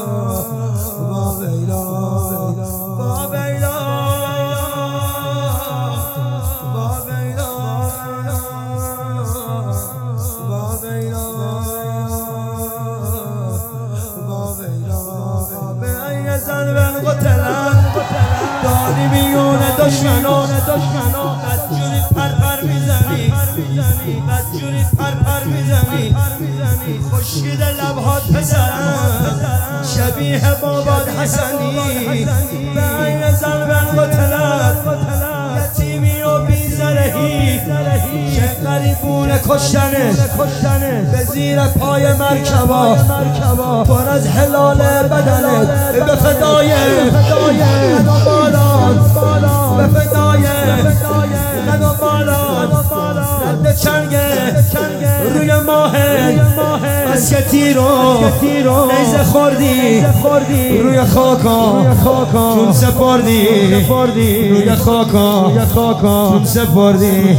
داری میون دشمنان بدجوری پرپر میزنی بدجوری پرپر میزنی خشکید لبهات پسرم شبیه بابات حسنی به عین ضرب القتلت یتیمی و بیزرهی که قریبونه کشتنه به زیر پای مرکبا پر از هلال بدنت به فدای من و بالان به فدای من و بالان رد چنگه روی ماه مسکتی رو نیزه خوردی روی خاکا چون سپردی روی خاکا چون سپردی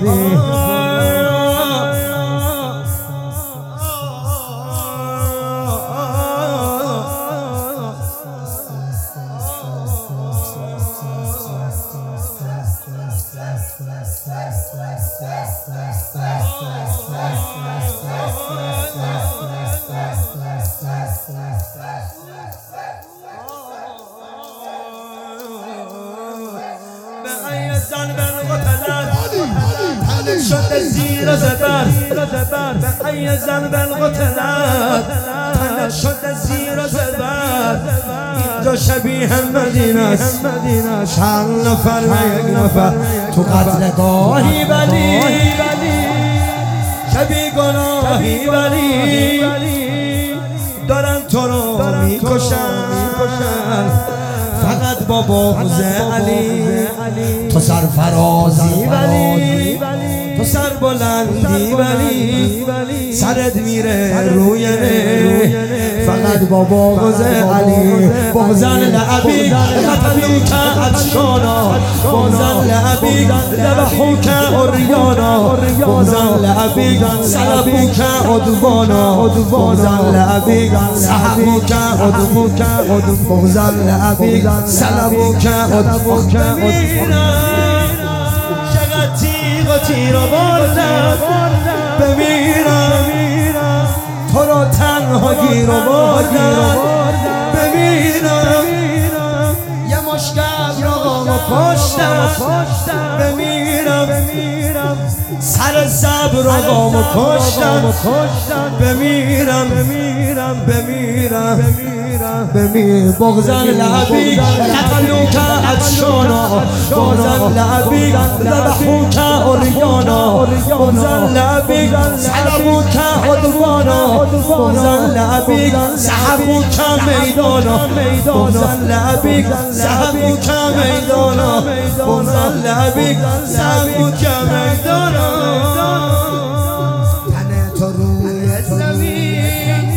ضرب القتلت تنت شده زیر زبر به عین ضرب القتلت تنت شده زیر زبر اینجا شبیه مدینه است چند نفر و یک نفر تو قتلگاهی ولی شبیه گناهی ولی دارن تو رو میکشن فقط با بغض علی تو سرفرازی ولی تو سر بلندی ولی سرت میره روی فقط با بغض علی بغضاً لعبی قتلوک عطشانا بغضاً لعبی ذبحوک عریانا بغضاً لعبی سلبوک عدوانا بغضاً لعبی سحبوک عدوک بغضاً لعبی سلبوک عدوک چقدر تیغ و تیر و بردم بمیرم تو رو تنها گیر و بردم بمیرم یه مشکل رقامو کشتم بمیرم سر صبر رقامو کشتم بمیرم بغضاً لعبی قتلوک عطشانا بغضاً لعبی ذبحوک عریانا بغضاً لعبی سلبوک عدوانا بغضاً لعبی سحبوک میدانا بغضاً لعبی سحبوک میدانا بغضاً لعبی سحبوک میدانا تن تو روی زمین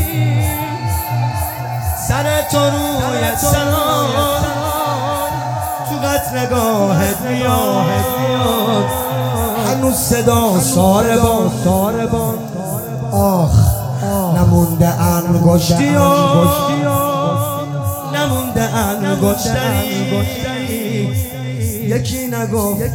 سر تو روی سران تو قتلگاهت میاد هنوز صدا ساربان آخ نمونده انگشتیا نمونده انگشتری یکی نگفت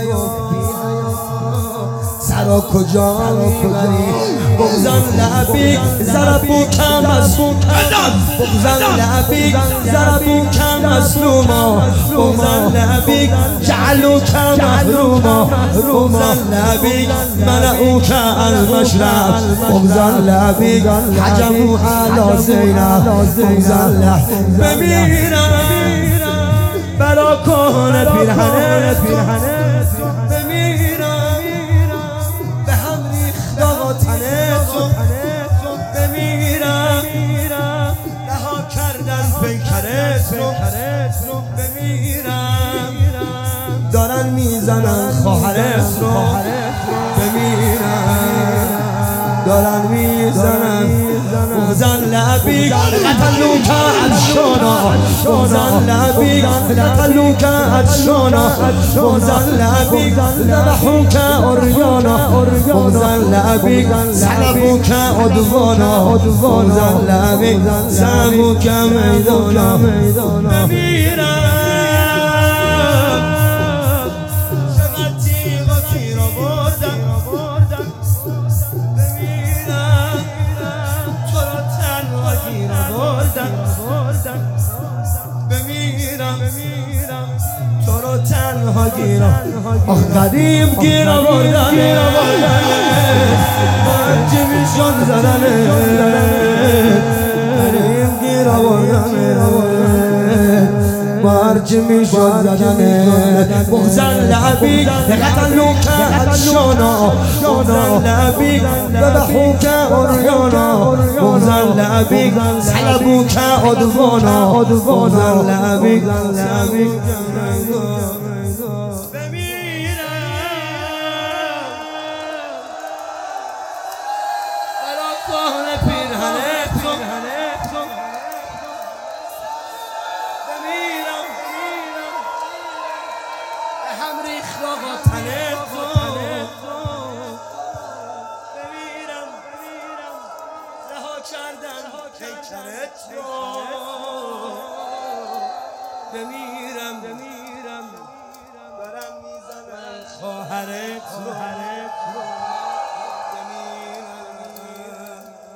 سرا کجا میبری بغضاً لعبی ضربوک مظلوما بغضاً لعبی ضربوک مظلوما بغضاً لعبی جعلوک محروما بغضاً لعبی منعوک المشرب بغضاً لعبی حجموا علی زینب بغضاً لعبی بمیرم بلا کنه پیرهنه بمیرم به هم ریخت آقا تنتون بمیرم رها کردن پیکرتون بمیرم دارن میزنن خواهرتون بمیرم دارن میزنن بغضا لبیک قتلوک عطشانا بغضا لبیک قتلوک عطشانا بغضا لبیک ذبحوک عریانا بغضا لبیک صلبوک عدوانا بغضا لبیک سلبوک میدانا بمیرم چقدر تیغ و تیر آوردم بمیرم تو را تنها گیر آوردم بمیرم تو را تنها گیر آخ قدیم گیر آوردم چی میشون زدنه قدیم گیر آوردم مرچی میشون زدنه بغضا لبیک قتلوک عطشانا بغضا لبیک ذبحوک عریانا بغضا لبیک صلبوک عدوانا بغضا لبیک هم ریخت آقا تنه بمیرم رها کردن پیکرت رو بمیرم برم میزنم خواهرت رو